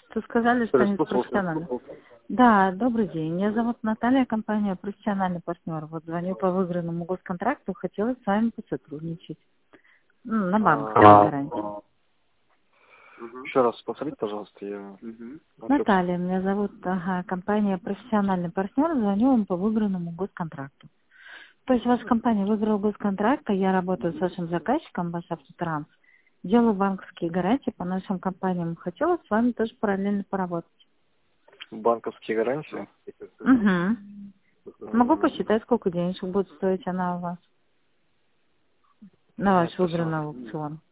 Тут сказали, что они профессиональны. Да, добрый день. Меня зовут Наталья, компания «Профессиональный партнер». Вот звоню по выигранному госконтракту, хотела с вами посотрудничать. На банковской гарантии. Еще раз повторите, пожалуйста, я... Наталья, меня зовут, компания «Профессиональный партнер», звоню вам по выигранному госконтракту. То есть ваша компания выиграла госконтракт, а я работаю с вашим заказчиком, ваш Автотранс, делаю банковские гарантии по нашим компаниям. Хотела с вами тоже параллельно поработать. Банковские гарантии? Угу. Могу посчитать, сколько денежек будет стоить она у вас на ваш выигранный аукцион.